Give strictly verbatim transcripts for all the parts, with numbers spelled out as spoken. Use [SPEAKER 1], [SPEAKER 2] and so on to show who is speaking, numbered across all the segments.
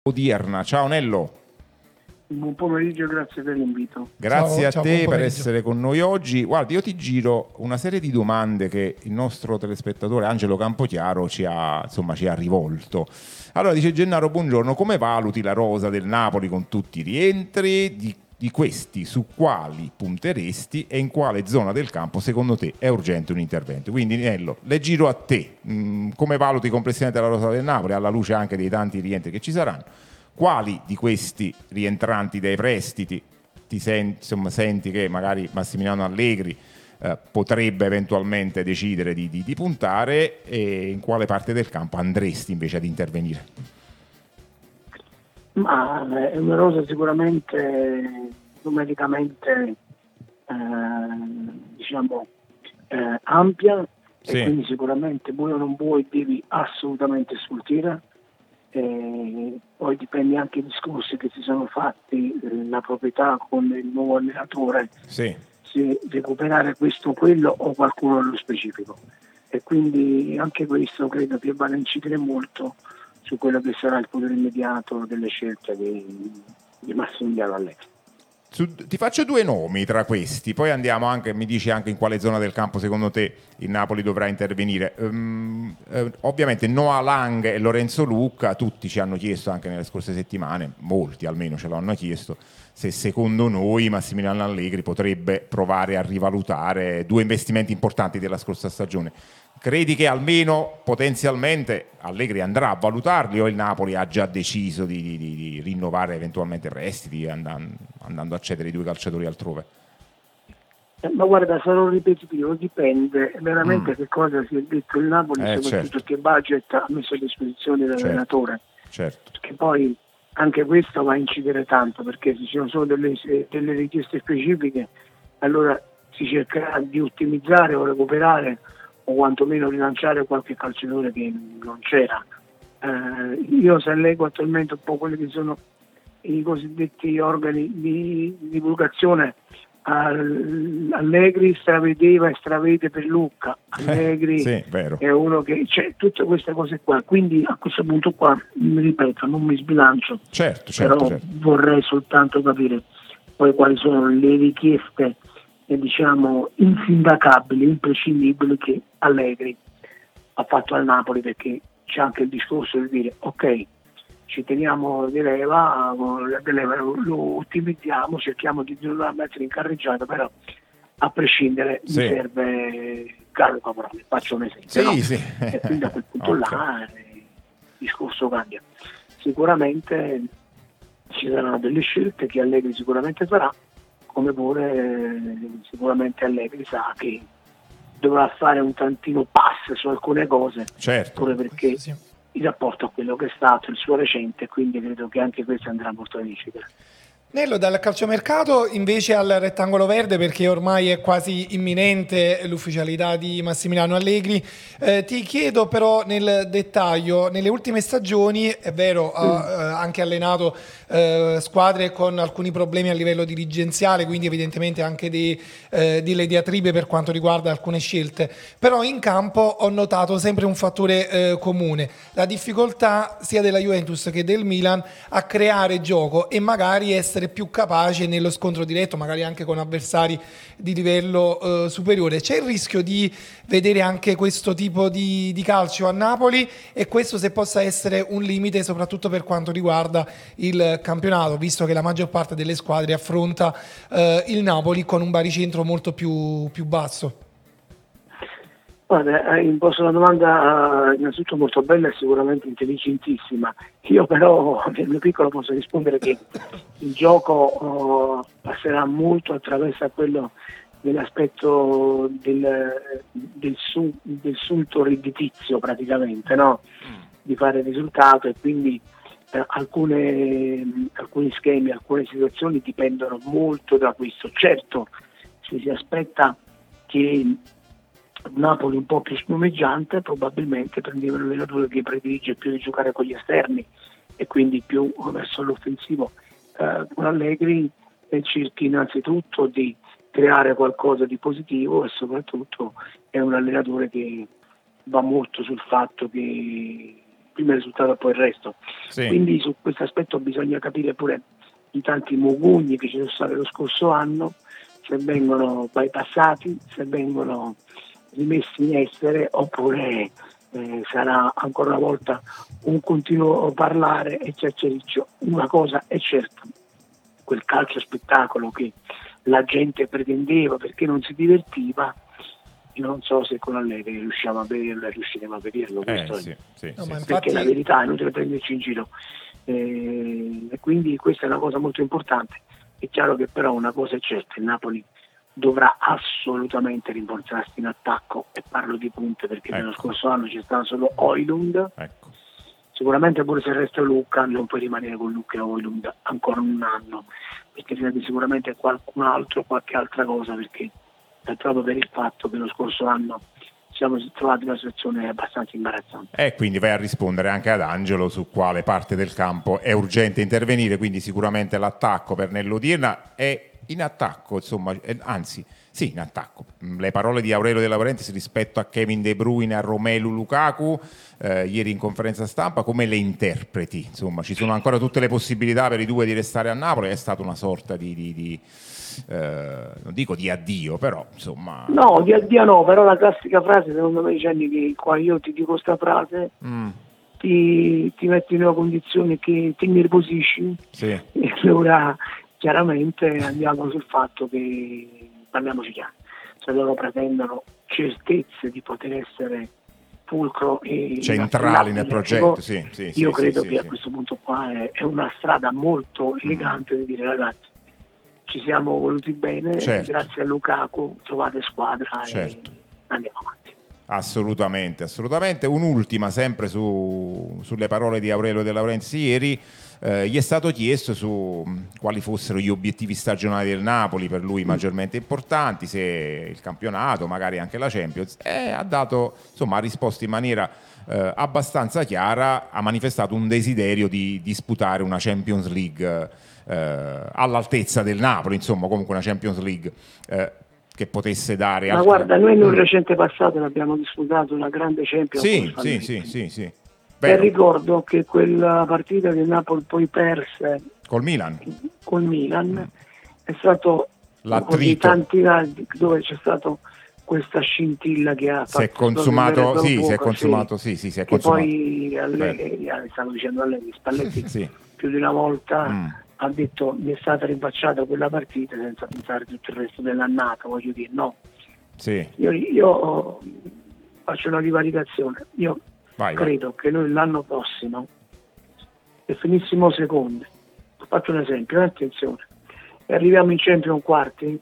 [SPEAKER 1] odierna. Ciao Nello.
[SPEAKER 2] Buon pomeriggio, grazie per l'invito.
[SPEAKER 1] Grazie
[SPEAKER 3] ciao,
[SPEAKER 1] a
[SPEAKER 3] ciao,
[SPEAKER 1] te per essere con noi oggi. Guardi, io ti giro una serie di domande che il nostro telespettatore Angelo Campochiaro ci ha, insomma, ci ha rivolto. Allora dice Gennaro, buongiorno, come valuti la rosa del Napoli con tutti i rientri? Di, di questi su quali punteresti e in quale zona del campo secondo te è urgente un intervento? Quindi Nello, le giro a te. Mm, come valuti complessivamente la rosa del Napoli alla luce anche dei tanti rientri che ci saranno? Quali di questi rientranti dai prestiti ti senti, insomma, senti che magari Massimiliano Allegri eh, potrebbe eventualmente decidere di, di, di puntare, e in quale parte del campo andresti invece ad intervenire?
[SPEAKER 2] Ma è una rosa sicuramente numericamente eh, diciamo eh, ampia,
[SPEAKER 1] sì.
[SPEAKER 2] E quindi sicuramente vuoi o non vuoi devi assolutamente sfoltire. E poi dipende anche i discorsi che si sono fatti, eh, la proprietà con il nuovo allenatore,
[SPEAKER 1] sì.
[SPEAKER 2] se recuperare questo o quello o qualcuno nello specifico, e quindi anche questo credo che vada a incidere molto su quello che sarà il potere immediato delle scelte di, di Massimiliano Allegri.
[SPEAKER 1] Su, ti faccio due nomi tra questi, poi andiamo anche, mi dici anche in quale zona del campo secondo te il Napoli dovrà intervenire. Um, eh, ovviamente Noah Lang e Lorenzo Lucca, tutti ci hanno chiesto anche nelle scorse settimane, molti almeno ce l'hanno chiesto, se secondo noi Massimiliano Allegri potrebbe provare a rivalutare due investimenti importanti della scorsa stagione. Credi che almeno potenzialmente Allegri andrà a valutarli, o il Napoli ha già deciso di, di, di rinnovare eventualmente prestiti andando, andando a cedere i due calciatori altrove?
[SPEAKER 2] Eh, ma guarda, sarò ripetitivo, dipende veramente mm. che cosa si è detto il Napoli,
[SPEAKER 1] eh,
[SPEAKER 2] soprattutto
[SPEAKER 1] certo.
[SPEAKER 2] che budget ha messo a disposizione dell'allenatore.
[SPEAKER 1] Certo.
[SPEAKER 2] Perché poi anche questo va a incidere tanto, perché se ci sono solo delle, delle richieste specifiche, allora si cercherà di ottimizzare o recuperare o quantomeno rilanciare qualche calciatore che non c'era. Eh, io se leggo attualmente un po' quelli che sono i cosiddetti organi di divulgazione, Allegri stravedeva e stravede per Lucca, Allegri
[SPEAKER 1] sì, vero.
[SPEAKER 2] È uno che c'è, tutte queste cose qua, quindi a questo punto qua mi ripeto, non mi sbilancio,
[SPEAKER 1] certo, certo,
[SPEAKER 2] però
[SPEAKER 1] certo.
[SPEAKER 2] vorrei soltanto capire poi quali sono le richieste eh, diciamo insindacabili, imprescindibili che Allegri ha fatto al Napoli, perché c'è anche il discorso di dire ok, ci teniamo di leva, di leva lo ottimizziamo, cerchiamo di non la mettere in carreggiata, però a prescindere
[SPEAKER 1] sì.
[SPEAKER 2] mi serve Carlo Caproni, faccio un esempio,
[SPEAKER 1] sì,
[SPEAKER 2] no?
[SPEAKER 1] sì.
[SPEAKER 2] E quindi a quel punto okay. là il discorso cambia. Sicuramente ci saranno delle scelte che Allegri sicuramente farà, come pure sicuramente Allegri sa che dovrà fare un tantino pass su alcune cose,
[SPEAKER 1] certo.
[SPEAKER 2] pure perché
[SPEAKER 3] sì.
[SPEAKER 2] in rapporto a quello che è stato il suo recente, quindi credo che anche questo andrà molto a incidere.
[SPEAKER 3] Nello, dal calciomercato invece al rettangolo verde, perché ormai è quasi imminente l'ufficialità di Massimiliano Allegri, eh, ti chiedo però nel dettaglio, nelle ultime stagioni è vero, ha mm. eh, anche allenato eh, squadre con alcuni problemi a livello dirigenziale, quindi evidentemente anche dei, eh, delle diatribe per quanto riguarda alcune scelte, però in campo ho notato sempre un fattore eh, comune, la difficoltà sia della Juventus che del Milan a creare gioco e magari essere più capace nello scontro diretto, magari anche con avversari di livello eh, superiore. C'è il rischio di vedere anche questo tipo di, di calcio a Napoli, e questo se possa essere un limite soprattutto per quanto riguarda il campionato, visto che la maggior parte delle squadre affronta eh, il Napoli con un baricentro molto più, più basso.
[SPEAKER 2] Guarda, hai imposto una domanda innanzitutto molto bella e sicuramente intelligentissima. Io però nel mio piccolo posso rispondere che il gioco oh, passerà molto attraverso quello dell'aspetto del, del, su, del sunto redditizio praticamente, no? Di fare risultato, e quindi eh, alcune, alcuni schemi, alcune situazioni dipendono molto da questo. Certo, se si aspetta che Napoli un po' più spumeggiante, probabilmente prendeva un allenatore che predilige più di giocare con gli esterni e quindi più verso l'offensivo. Eh, con Allegri eh, cerchi innanzitutto di creare qualcosa di positivo, e soprattutto è un allenatore che va molto sul fatto che prima il risultato e poi il resto.
[SPEAKER 1] Sì.
[SPEAKER 2] Quindi su questo aspetto bisogna capire pure i tanti mugugni che ci sono stati lo scorso anno, se vengono bypassati, se vengono rimessi in essere, oppure eh, sarà ancora una volta un continuo parlare e chiacchiericcio. Una cosa è certa, quel calcio spettacolo che la gente pretendeva perché non si divertiva, io non so se con Allegri riusciamo a vederlo e riusciremo a vederlo,
[SPEAKER 1] Eh,
[SPEAKER 2] questo
[SPEAKER 1] sì, sì,
[SPEAKER 3] No,
[SPEAKER 1] sì,
[SPEAKER 3] ma
[SPEAKER 1] sì.
[SPEAKER 2] perché
[SPEAKER 3] infatti-
[SPEAKER 2] la verità è inutile prenderci in giro. Eh, e quindi questa è una cosa molto importante. È chiaro che però una cosa è certa, il Napoli dovrà assolutamente rinforzarsi in attacco, e parlo di punte perché
[SPEAKER 1] Ecco.
[SPEAKER 2] nello scorso anno c'è stato solo Højlund,
[SPEAKER 1] Ecco.
[SPEAKER 2] sicuramente pure se il resto è Luca non puoi rimanere con Luca e Højlund ancora un anno, perché serve sicuramente qualcun altro, qualche altra cosa, perché è proprio per il fatto che lo scorso anno siamo trovati in una situazione abbastanza imbarazzante.
[SPEAKER 1] E quindi vai a rispondere anche ad Angelo su quale parte del campo è urgente intervenire, quindi sicuramente l'attacco per Nell'Odierna è in attacco, insomma, eh, anzi, sì, in attacco. Le parole di Aurelio De Laurentiis rispetto a Kevin De Bruyne, a Romelu Lukaku, eh, ieri in conferenza stampa, come le interpreti? Insomma, ci sono ancora tutte le possibilità per i due di restare a Napoli, è stata una sorta di... di, di eh, non dico di addio, però, insomma...
[SPEAKER 2] No, di addio no, però la classica frase, secondo me, Gianni, che qua io ti dico questa frase,
[SPEAKER 1] Mm,
[SPEAKER 2] ti, ti metti in una condizione che ti nervosisci,
[SPEAKER 1] sì.
[SPEAKER 2] e allora chiaramente andiamo sul fatto che, parliamoci chiaro, se loro pretendono certezze di poter essere fulcro e
[SPEAKER 1] Centrali nel
[SPEAKER 2] inappellabili,
[SPEAKER 1] progetto, sì, sì,
[SPEAKER 2] io
[SPEAKER 1] sì,
[SPEAKER 2] credo
[SPEAKER 1] sì,
[SPEAKER 2] che
[SPEAKER 1] sì,
[SPEAKER 2] a
[SPEAKER 1] sì.
[SPEAKER 2] questo punto qua è, è una strada molto elegante di dire: ragazzi, ci siamo voluti bene,
[SPEAKER 1] Certo.
[SPEAKER 2] grazie a Lukaku trovate squadra
[SPEAKER 1] Certo.
[SPEAKER 2] e andiamo avanti.
[SPEAKER 1] Assolutamente, assolutamente. Un'ultima sempre su, sulle parole di Aurelio De Laurentiis ieri. Eh, gli è stato chiesto su mh, quali fossero gli obiettivi stagionali del Napoli, per lui maggiormente importanti, se il campionato, magari anche la Champions, e ha dato, insomma, ha risposto in maniera eh, abbastanza chiara, ha manifestato un desiderio di disputare una Champions League eh, all'altezza del Napoli, insomma, comunque una Champions League eh, che potesse dare...
[SPEAKER 2] Ma
[SPEAKER 1] altre-
[SPEAKER 2] guarda, noi in un
[SPEAKER 1] Mm.
[SPEAKER 2] recente passato l'abbiamo disputato una grande Champions
[SPEAKER 1] Sì,
[SPEAKER 2] con
[SPEAKER 1] sì,
[SPEAKER 2] Spalletti.
[SPEAKER 1] sì, sì, sì.
[SPEAKER 2] E
[SPEAKER 1] Vero.
[SPEAKER 2] ricordo che quella partita che il Napoli poi perse
[SPEAKER 1] Col Milan.
[SPEAKER 2] col Milan è stato uno dei
[SPEAKER 1] L'attrito.
[SPEAKER 2] tanti casi dove c'è stato questa scintilla che ha
[SPEAKER 1] Si è
[SPEAKER 2] fatto
[SPEAKER 1] consumato,
[SPEAKER 2] scorrere
[SPEAKER 1] sì,
[SPEAKER 2] poco,
[SPEAKER 1] si è consumato, sì, sì, si è
[SPEAKER 2] che
[SPEAKER 1] consumato.
[SPEAKER 2] poi Allegri, eh, stavo dicendo a lei, Spalletti
[SPEAKER 1] Sì.
[SPEAKER 2] più di una volta
[SPEAKER 1] Mm.
[SPEAKER 2] ha detto: mi è stata rinfacciata quella partita senza pensare tutto il resto dell'annata, voglio dire, no.
[SPEAKER 1] Sì,
[SPEAKER 2] Io, io faccio una rivalicazione. Io
[SPEAKER 1] vai, vai.
[SPEAKER 2] credo che noi l'anno prossimo, se finissimo secondi, faccio un esempio, eh, attenzione, e arriviamo in Champions quarti,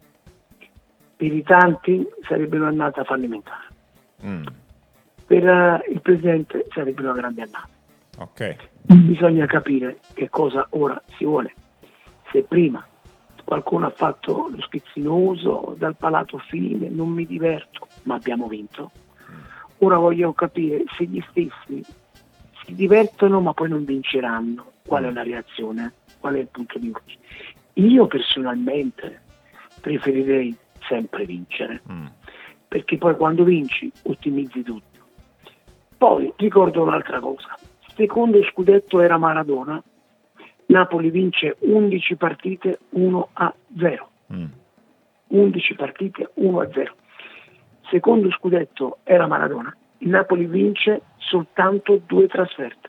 [SPEAKER 2] per i tanti sarebbe un'annata fallimentare.
[SPEAKER 1] Mm.
[SPEAKER 2] Per eh, il presidente sarebbe una grande annata.
[SPEAKER 1] Ok.
[SPEAKER 2] Bisogna capire che cosa ora si vuole. Se prima qualcuno ha fatto lo schizzinoso dal palato fine, non mi diverto, ma abbiamo vinto. Ora voglio capire se gli stessi si divertono ma poi non vinceranno. Qual è la reazione? Qual è il punto di incontro? Io personalmente preferirei sempre vincere,
[SPEAKER 1] Mm.
[SPEAKER 2] perché poi quando vinci ottimizzi tutto. Poi ricordo un'altra cosa: secondo scudetto era Maradona, Napoli vince undici partite uno a zero.
[SPEAKER 1] Mm.
[SPEAKER 2] undici partite uno a zero. Secondo scudetto era Maradona, il Napoli vince soltanto due trasferte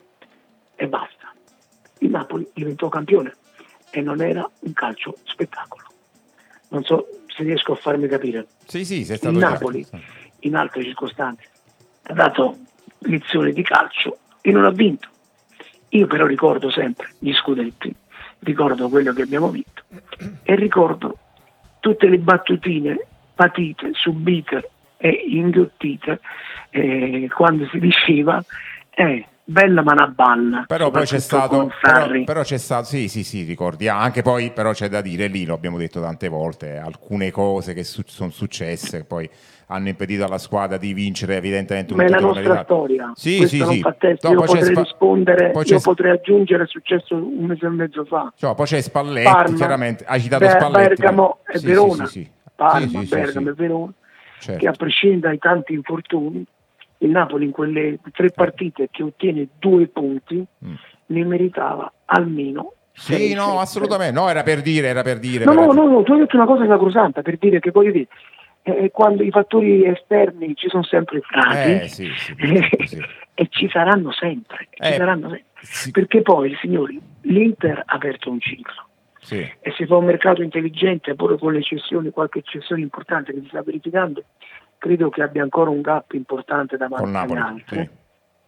[SPEAKER 2] e basta. Il Napoli diventò campione e non era un calcio spettacolo. Non so se riesco a farmi capire.
[SPEAKER 1] Sì, sì, sei stato
[SPEAKER 2] Il
[SPEAKER 1] chiaro.
[SPEAKER 2] Napoli in altre circostanze ha dato lezioni di calcio e non ha vinto. Io però ricordo sempre gli scudetti, ricordo quello che abbiamo vinto e ricordo tutte le battutine patite, subite e inghiottite eh, quando si diceva eh, bella ma una balla.
[SPEAKER 1] Però poi c'è
[SPEAKER 2] soprattutto
[SPEAKER 1] stato,
[SPEAKER 2] con
[SPEAKER 1] però,
[SPEAKER 2] Sarri.
[SPEAKER 1] però c'è stato, sì, sì, sì, ricordi. Ah, anche poi, però c'è da dire, lì lo abbiamo detto tante volte, alcune cose che su- sono successe, che poi hanno impedito alla squadra di vincere evidentemente un
[SPEAKER 2] Ma è la
[SPEAKER 1] titolo
[SPEAKER 2] nostra
[SPEAKER 1] meritato.
[SPEAKER 2] storia,
[SPEAKER 1] Sì,
[SPEAKER 2] questo
[SPEAKER 1] sì,
[SPEAKER 2] non
[SPEAKER 1] sì.
[SPEAKER 2] fa testo.
[SPEAKER 1] No,
[SPEAKER 2] Io
[SPEAKER 1] poi c'è
[SPEAKER 2] potrei
[SPEAKER 1] Spa-
[SPEAKER 2] rispondere,
[SPEAKER 1] poi c'è
[SPEAKER 2] io
[SPEAKER 1] Spa-
[SPEAKER 2] potrei aggiungere, è successo un mese e mezzo fa.
[SPEAKER 1] Cioè, poi c'è Spalletti,
[SPEAKER 2] Parma,
[SPEAKER 1] chiaramente, hai citato
[SPEAKER 2] Be-
[SPEAKER 1] Spalletti.
[SPEAKER 2] Bergamo
[SPEAKER 1] ma-
[SPEAKER 2] e
[SPEAKER 1] sì,
[SPEAKER 2] Verona.
[SPEAKER 1] Sì, sì, sì.
[SPEAKER 2] Parma,
[SPEAKER 1] Sì, sì, sì,
[SPEAKER 2] Bergamo
[SPEAKER 1] sì.
[SPEAKER 2] e Verona,
[SPEAKER 1] Certo.
[SPEAKER 2] che a prescindere dai tanti infortuni il Napoli in quelle tre partite che ottiene due punti mm. ne meritava almeno
[SPEAKER 1] sì,
[SPEAKER 2] sei,
[SPEAKER 1] no,
[SPEAKER 2] sette.
[SPEAKER 1] Assolutamente, no, era per dire, era per dire.
[SPEAKER 2] No,
[SPEAKER 1] per
[SPEAKER 2] no,
[SPEAKER 1] dire.
[SPEAKER 2] no, no, tu hai detto una cosa sacrosanta, per dire che voglio dire, eh, quando i fattori esterni ci sono sempre stati,
[SPEAKER 1] eh, sì, sì, eh, sì.
[SPEAKER 2] e ci saranno sempre,
[SPEAKER 1] eh,
[SPEAKER 2] ci saranno sempre.
[SPEAKER 1] Sì.
[SPEAKER 2] Perché poi, signori, l'Inter ha aperto un ciclo.
[SPEAKER 1] Sì.
[SPEAKER 2] E se fa un mercato intelligente, pure con le cessioni, qualche cessione importante che si sta verificando, credo che abbia ancora un gap importante davanti agli altri. Sì.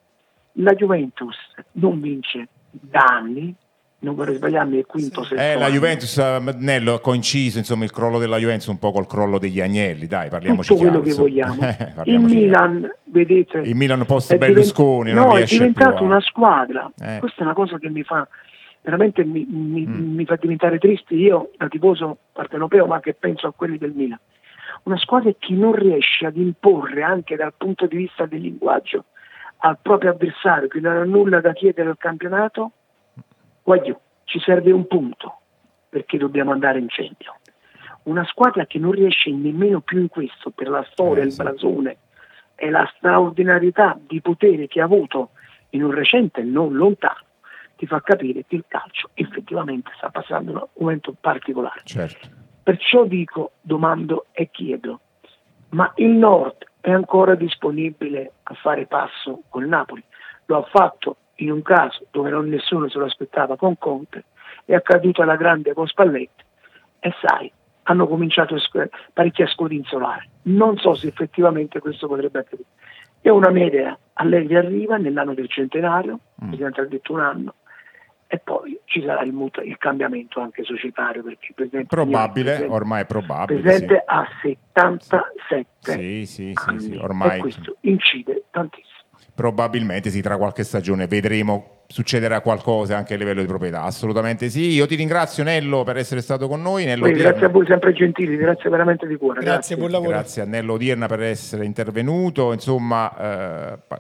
[SPEAKER 2] La Juventus non vince da anni, non vorrei sbagliarmi, è quinto
[SPEAKER 1] sì. eh, la
[SPEAKER 2] anno.
[SPEAKER 1] Juventus, Nello, ha coinciso insomma il crollo della Juventus un po' col crollo degli Agnelli, dai, parliamoci
[SPEAKER 2] tutto
[SPEAKER 1] chiaro,
[SPEAKER 2] quello che vogliamo.
[SPEAKER 1] Eh,
[SPEAKER 2] il Milan, chiaro. Vedete,
[SPEAKER 1] il Milan post Berlusconi
[SPEAKER 2] divent-
[SPEAKER 1] non
[SPEAKER 2] no,
[SPEAKER 1] riesce
[SPEAKER 2] è diventato
[SPEAKER 1] più a...
[SPEAKER 2] una squadra.
[SPEAKER 1] Eh.
[SPEAKER 2] Questa è una cosa che mi fa veramente mi, mi, mm. mi fa diventare triste, io da tifoso partenopeo, ma che penso a quelli del Milan. Una squadra che non riesce ad imporre anche dal punto di vista del linguaggio al proprio avversario, che non ha nulla da chiedere al campionato, guagliù, ci serve un punto perché dobbiamo andare in Champions. Una squadra che non riesce nemmeno più in questo, per la storia, eh, il sì. blasone e la straordinarietà di potere che ha avuto in un recente non lontano, ti fa capire che il calcio effettivamente sta passando un momento particolare.
[SPEAKER 1] Certo.
[SPEAKER 2] Perciò dico, domando e chiedo, ma il Nord è ancora disponibile a fare passo col Napoli? Lo ha fatto in un caso dove non nessuno se lo aspettava con Conte, è accaduto alla grande con Spalletti e sai, hanno cominciato parecchi a scodinzolare. Non so se effettivamente questo potrebbe accadere. È una mia idea, Allegri arriva nell'anno del centenario, il Presidente ha detto un anno, e poi ci sarà il, mut- il cambiamento anche societario, perché il Presidente
[SPEAKER 1] probabile,
[SPEAKER 2] presente,
[SPEAKER 1] ormai è probabile.
[SPEAKER 2] Il Presidente
[SPEAKER 1] sì.
[SPEAKER 2] ha settantasette
[SPEAKER 1] sì, sì,
[SPEAKER 2] anni,
[SPEAKER 1] sì, sì, ormai.
[SPEAKER 2] E questo incide tantissimo.
[SPEAKER 1] Probabilmente sì, tra qualche stagione vedremo, succederà qualcosa anche a livello di proprietà, assolutamente sì. Io ti ringrazio Nello per essere stato con noi. Nello
[SPEAKER 2] Poi, grazie a voi, sempre gentili, grazie veramente di cuore.
[SPEAKER 3] Grazie,
[SPEAKER 2] grazie.
[SPEAKER 3] buon lavoro.
[SPEAKER 1] Grazie a Nello Odierna per essere intervenuto, insomma eh,